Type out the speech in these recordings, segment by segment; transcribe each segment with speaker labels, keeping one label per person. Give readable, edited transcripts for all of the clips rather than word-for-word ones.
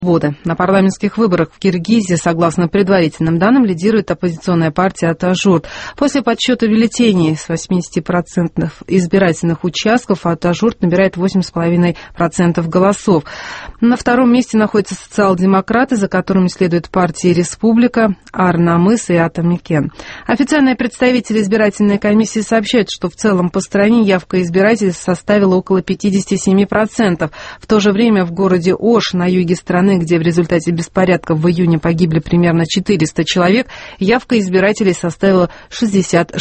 Speaker 1: На парламентских выборах в Киргизии, согласно предварительным данным, лидирует оппозиционная партия «Атажурт». После подсчета бюллетеней с 80% избирательных участков «Атажурт» набирает 8,5% голосов. На втором месте находятся социал-демократы, за которыми следуют партии «Республика», «Ар-Намыс» и «Атамекен». Официальные представители избирательной комиссии сообщают, что в целом по стране явка избирателей составила около 57%. В то же время в городе Ош на юге страны, где в результате беспорядков в июне погибли примерно 400 человек, явка избирателей составила 66%.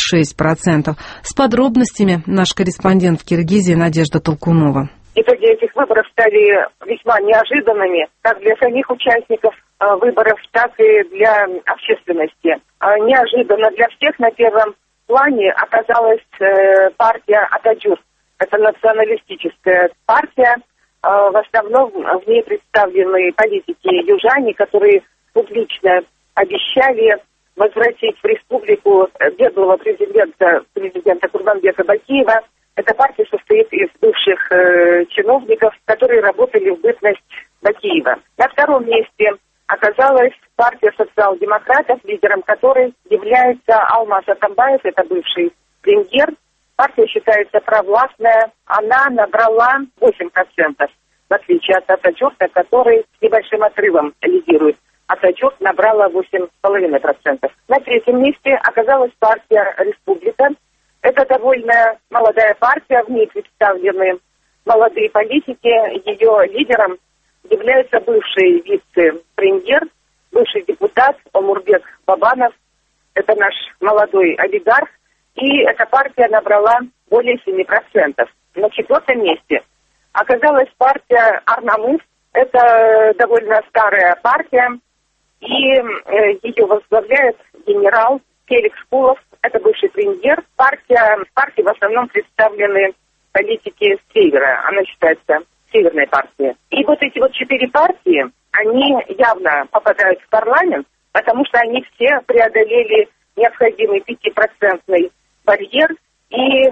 Speaker 1: С подробностями наш корреспондент в Киргизии Надежда Толкунова.
Speaker 2: Итоги этих выборов стали весьма неожиданными, как для самих участников выборов, так и для общественности. Неожиданно для всех на первом плане оказалась партия «Атажурт». Это националистическая партия. В основном в ней представлены политики-южане, которые публично обещали возвратить в республику беглого президента Курманбека Бакиева. Эта партия состоит из бывших чиновников, которые работали в бытность Бакиева. На втором месте оказалась партия социал-демократов, лидером которой является Алмаз Атамбаев, это бывший премьер. Партия считается провластная, она набрала 8%, в отличие от «Атажурта», который с небольшим отрывом лидирует. «Атажурт» набрала 8,5%. На третьем месте оказалась партия «Республика». Это довольно молодая партия, в ней представлены молодые политики. Ее лидером является бывший вице-премьер, бывший депутат Омурбек Бабанов. Это наш молодой олигарх. И эта партия набрала более 7%. На четвертом месте оказалась партия «Ар-Намыс». Это довольно старая партия. И ее возглавляет генерал Келик Скулов. Это бывший премьер. В партии в основном представлены политики с севера. Она считается северной партией. И вот эти вот 4 партии, они явно попадают в парламент, потому что они все преодолели необходимый 5% барьер и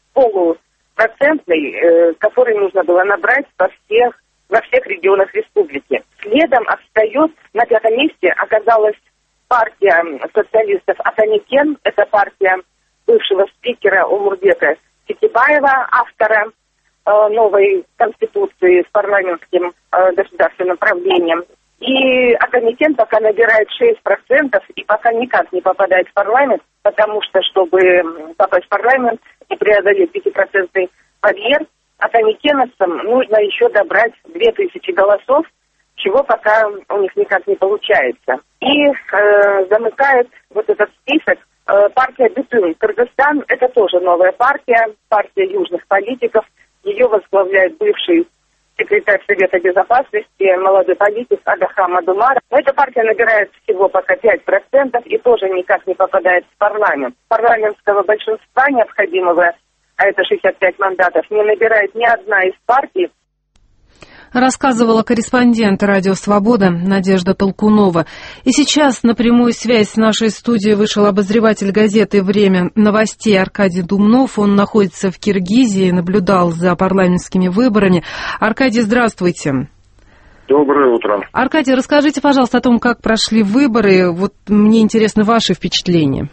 Speaker 2: полупроцентный, который нужно было набрать во всех регионах республики. Следом отстает, на пятом месте оказалась партия социалистов «Атамекен». Это партия бывшего спикера Омурбека Текебаева, автора новой конституции с парламентским государственным правлением. И «Атамекен» пока набирает 6% и пока никак не попадает в парламент, потому что, чтобы попасть в парламент и преодолеть 5% барьер, «Атамекеновцам» нужно еще добрать 2000 голосов, чего пока у них никак не получается. И замыкает вот этот список партия «Бютын». Кыргызстан – это тоже новая партия южных политиков. Ее возглавляет бывший секретарь Совета Безопасности, молодой политик Адахам Адумар. Но эта партия набирает всего пока 5% и тоже никак не попадает в парламент. Парламентского большинства необходимого, а это 65 мандатов, не набирает ни одна из партий.
Speaker 1: Рассказывала корреспондент «Радио Свобода» Надежда Толкунова. И сейчас на прямую связь с нашей студией вышел обозреватель газеты «Время новостей» Аркадий Думнов. Он находится в Киргизии, наблюдал за парламентскими выборами. Аркадий, здравствуйте.
Speaker 3: Доброе утро.
Speaker 1: Аркадий, расскажите, пожалуйста, о том, как прошли выборы. Вот мне интересны ваши впечатления.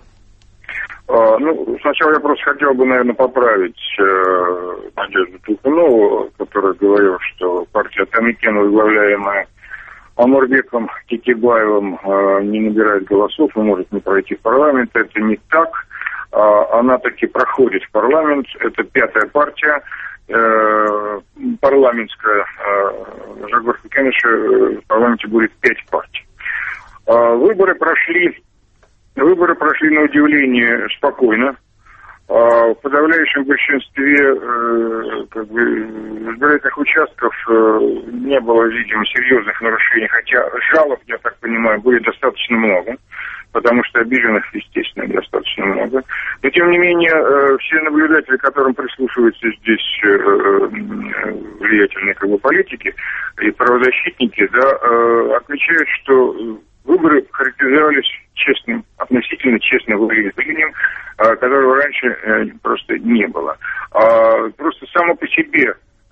Speaker 3: Сначала я просто хотел бы, наверное, поправить Надежду Толкунову, которая говорила, что партия «Атамекен», возглавляемая Омурбеком Текебаевым, не набирает голосов и может не пройти в парламент. Это не так. Она таки проходит в парламент. Это 5-я партия парламентская. Жагор Хукеныча в парламенте будет 5 партий. Выборы прошли на удивление спокойно. В подавляющем большинстве избирательных участков не было, видимо, серьезных нарушений, хотя жалоб, я так понимаю, будет достаточно много, потому что обиженных, естественно, достаточно много. Но, тем не менее, все наблюдатели, которым прислушиваются здесь влиятельные политики и правозащитники, отмечают, что выборы характеризовались относительно честным волеизъявлением, которого раньше просто не было. Просто само по себе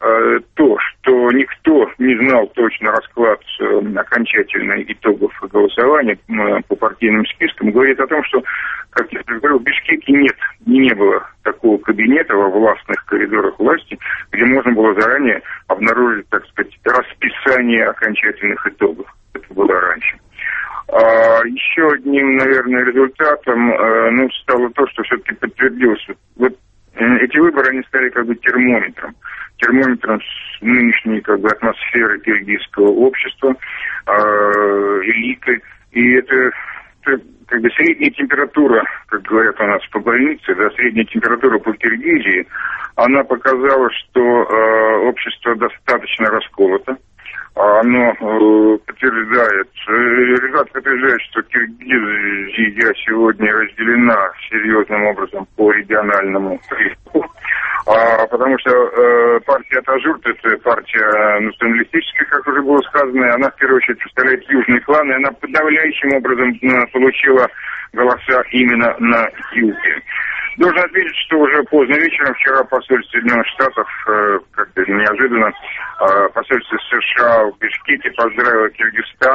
Speaker 3: то, что никто не знал точно расклад окончательных итогов голосования по партийным спискам, говорит о том, что, как я говорил, в Бишкеке не было такого кабинета во властных коридорах власти, где можно было заранее обнаружить, так сказать, расписание окончательных итогов. Это было раньше. Еще одним, наверное, результатом стало то, что все-таки подтвердилось. Вот эти выборы, они стали как бы термометром нынешней как бы атмосферы киргизского общества, элиты. И это как бы средняя температура, как говорят у нас по больнице, да, средняя температура по Киргизии, она показала, что общество достаточно расколото. Оно подтверждает, что Киргизия сегодня разделена серьезным образом по региональному признаку, потому что партия Атажурт, это партия националистическая, как уже было сказано, она в первую очередь представляет южный клан, и она подавляющим образом получила голоса именно на юге. Должен отметить, что уже поздно вечером вчера посольство Соединенных Штатов, как-то неожиданно, посольство США в Бишкеке поздравило Киргизстан,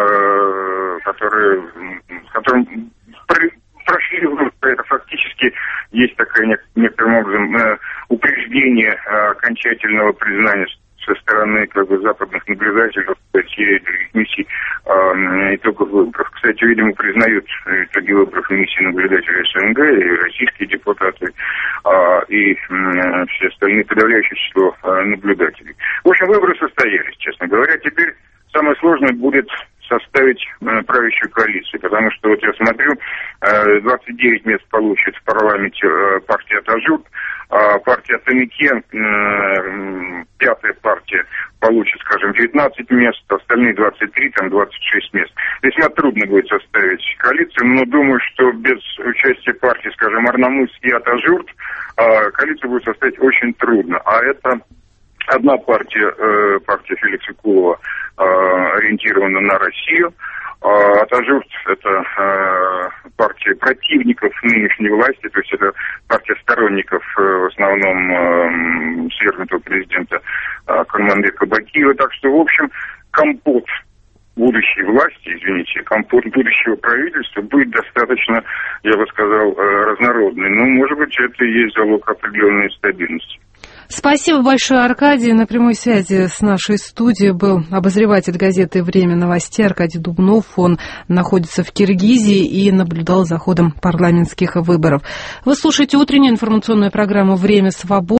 Speaker 3: в котором прошли выборы. Это фактически есть такое некоторым образом упреждение окончательного признания со стороны как бы западных наблюдателей и других миссий итогов выборов. Кстати, видимо, признают итоги выборов миссии наблюдателей СНГ, и российские депутаты, и все остальные, подавляющее число наблюдателей. В общем, выборы состоялись, честно говоря. Теперь самое сложное будет составить правящую коалицию, потому что вот я смотрю, 29 мест получит в парламенте партия Атажурт, партия Атамекен, пятая партия, получит, скажем, 19 мест, остальные 23, там 26 мест. Весьма трудно будет составить коалицию, но думаю, что без участия партии, скажем, Арнамыс и Атажурт, коалицию будет составить очень трудно. А это одна партия, партия Феликса Кулова, ориентирована на Россию. Атажурт – это партия противников нынешней власти, то есть это партия сторонников в основном свергнутого президента Курманбека Бакиева. Так что, в общем, компот будущей власти, компот будущего правительства будет достаточно, я бы сказал, разнородный. Но, может быть, это и есть залог определенной стабильности.
Speaker 1: Спасибо большое, Аркадий. На прямой связи с нашей студией был обозреватель газеты «Время новостей» Аркадий Дубнов. Он находится в Киргизии и наблюдал за ходом парламентских выборов. Вы слушаете утреннюю информационную программу «Время свободы».